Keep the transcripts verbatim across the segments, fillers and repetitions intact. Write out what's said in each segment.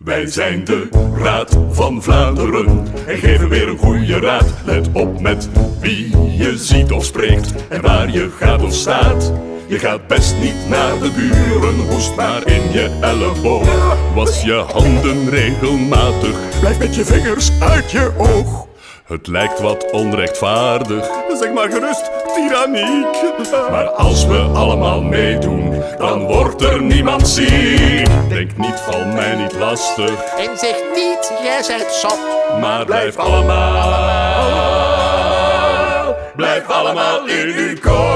Wij zijn de Raad van Vlaanderen en geven weer een goede raad. Let op met wie je ziet of spreekt en waar je gaat of staat. Je gaat best niet naar de buren, hoest maar in je elleboog. Was je handen regelmatig, blijf met je vingers uit je oog. Het lijkt wat onrechtvaardig, zeg maar gerust tyranniek. Maar als we allemaal meedoen, dan wordt er niemand ziek. Denk niet, val mij niet lastig. En zeg niet, jij zijt zot. Maar blijf allemaal, blijf allemaal in uw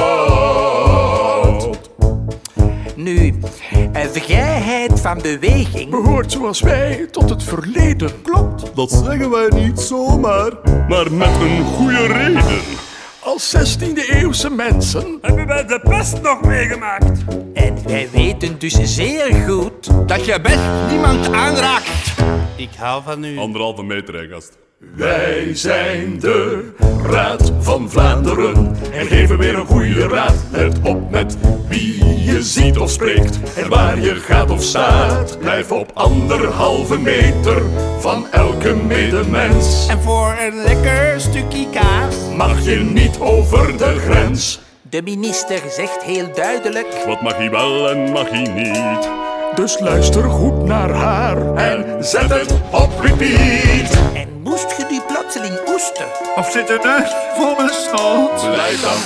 kot. Nu, een vrijheid van beweging Behoort zoals wij tot het verleden. Klopt, dat zeggen wij niet zomaar, maar met een goede reden. Als zestiende-eeuwse mensen hebben wij de pest nog meegemaakt. En wij weten dus zeer goed dat je best niemand aanraakt. Ik hou van u. Anderhalve meter, hè, gast. Wij zijn de Raad van Vlaanderen en geven weer een goede raad. Let op met wie je ziet of spreekt en waar je gaat of staat. Blijf op anderhalve meter van elke medemens. En voor een lekker stukje kaas Mag je niet over de grens. de minister zegt heel duidelijk: Wat mag hij wel en mag hij niet? Dus luister goed naar haar en zet het op repeat. en moest je nu plotseling oesten? Of zit er neus voor mijn snoot? Blijf dan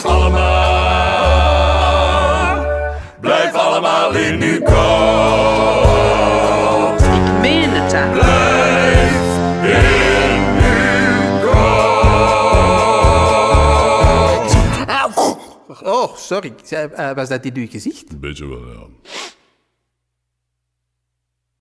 allemaal, blijf allemaal in uw kot. Ik meen het aan. Blijf in uw kot. Oh, sorry. Uh, was dat in uw gezicht? Een beetje wel, ja.